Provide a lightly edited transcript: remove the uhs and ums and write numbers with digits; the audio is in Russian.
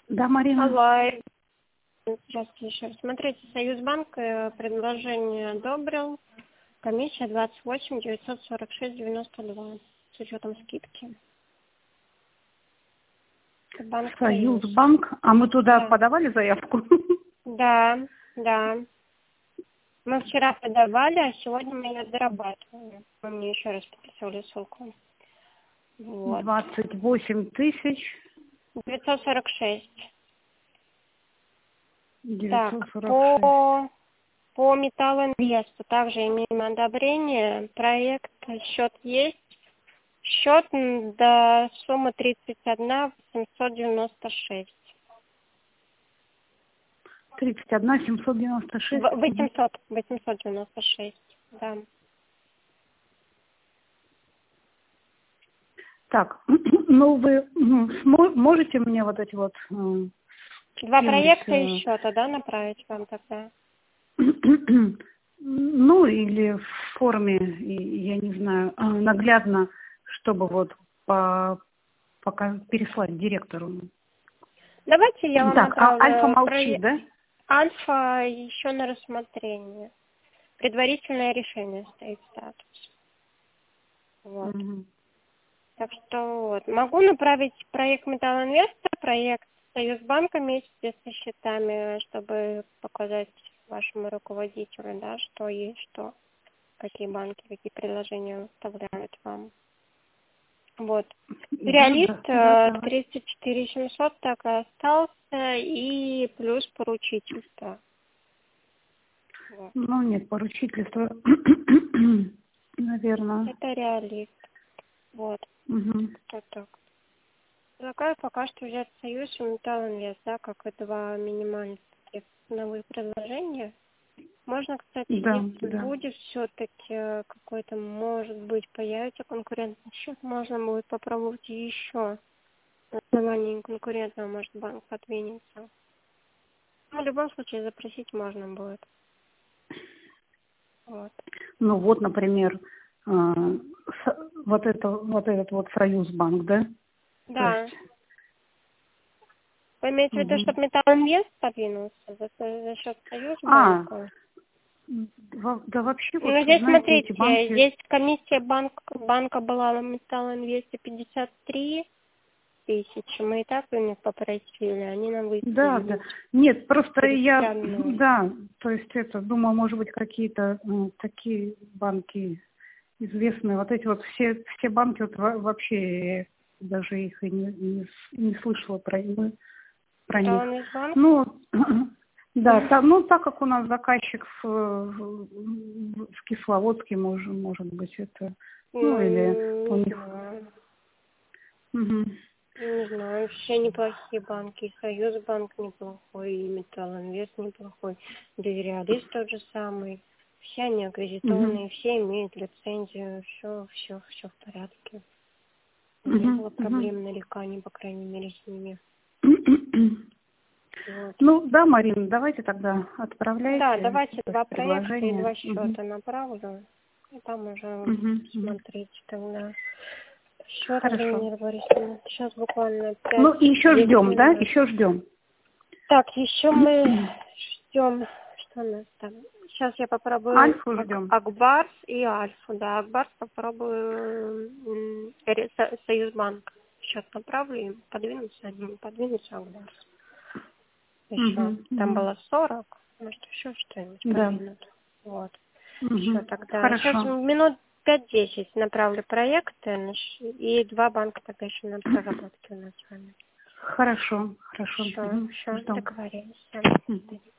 Да, Марина. Алло. Здравствуйте еще раз. Смотрите, Союзбанк предложение одобрил. Комиссия 28 946 92 с учетом скидки. Банк Союзбанк. А мы туда Да. подавали заявку? Да, да. Мы вчера подавали, а сегодня мы ее дорабатываем. Вы мне еще раз подписывали ссылку. Вот. 28 тысяч 946. Так, 946. по Металлинвесту также имеем одобрение. Проект, счет есть. Счет до суммы 31 796. 31 796. 896, да. Так, ну вы можете мне вот эти вот... Два проекта скинуть, и счета, да, направить вам тогда? ну, или в форме, я не знаю, наглядно, чтобы вот пока переслать директору. Давайте я вам Так, а Альфа направлю молчит, да? Альфа еще на рассмотрение. Предварительное решение стоит статус. Вот. Угу. Так что вот. Могу направить проект Металлинвеста, проект Союзбанка вместе со счетами, чтобы показать вашему руководителю, да, что есть, что, какие банки, какие предложения выставляют вам. Вот. Реалист Да. 34 700 так и остался, и плюс поручительство. Вот. Ну, нет, поручительство, наверное. Это реалист. Вот. Угу. Вот так. Предлагаю пока что взять Союз и Металлинвест, да, как и два минимальных таких новых предложения. Можно, кстати, Да, если да. будет все-таки какой-то, может быть, появится конкурентный счет, можно будет попробовать еще. На основании конкурентного, может, банк подвинется. Ну, в любом случае, запросить можно будет. Вот. Ну, вот, например, вот этот вот Союзбанк, да? То Да. есть... Вы имеете в виду, Угу. чтобы Металлинвест подвинулся за счет А, Союзбанка? да вообще, вот, Ну, здесь, знаете, эти смотрите, банки... здесь комиссия банка была на Металлинвесте 53 тысячи. Мы и так у них попросили, они нам Да, выставили да. Нет, просто я, 51. да, то есть это, думаю, может быть, какие-то такие банки известные. Вот эти вот все банки, вот вообще даже их и не слышала про них. Металлинвестбанк? Ну, да, ну, так как у нас заказчик в Кисловодске, может быть, это, ну, или у Не них... знаю. Угу. Не знаю, все неплохие банки. И Союзбанк неплохой, и Металлинвест неплохой. Да и Реалист тот же самый. Все они Угу. аккредитованные, все имеют лицензию, все в порядке. Не Угу. было Угу. проблем нареканий, по крайней мере, с ними. Вот. Ну, да, Марина, давайте тогда Да, отправляйте давайте два проекта и предложение. два счета направлю. И там уже Мгм. смотрите тогда. Счет, Хорошо. Галина Борисовна. Сейчас буквально Ну, и еще 5-10 ждем, да? минут. Еще ждем. Так, еще мы ждем, что у нас там. Сейчас я попробую Альфу ждем. Акбарс и Альфу. Да, Акбарс попробую Союзбанк. Сейчас направлю, им подвинутся, они не подвинутся, Акбарс. Еще. Угу. Там Угу. было 40, может еще что-нибудь Да. подвинут. Вот. Все, Угу. тогда. Сейчас Хорошо. минут 5-10 направлю проекты, и два банка тогда еще на проработке у нас с вами. Хорошо. Хорошо. Все, Угу. все, Ждем. договорились. Мгм.